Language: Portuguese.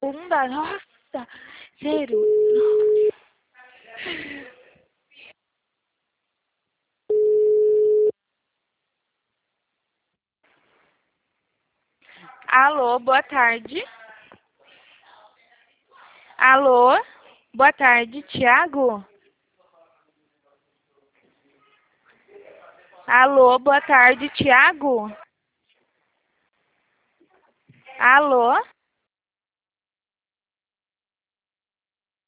bunda, nossa, sério. Alô, boa tarde. Alô, boa tarde, Thiago. Alô, boa tarde, Thiago. Alô.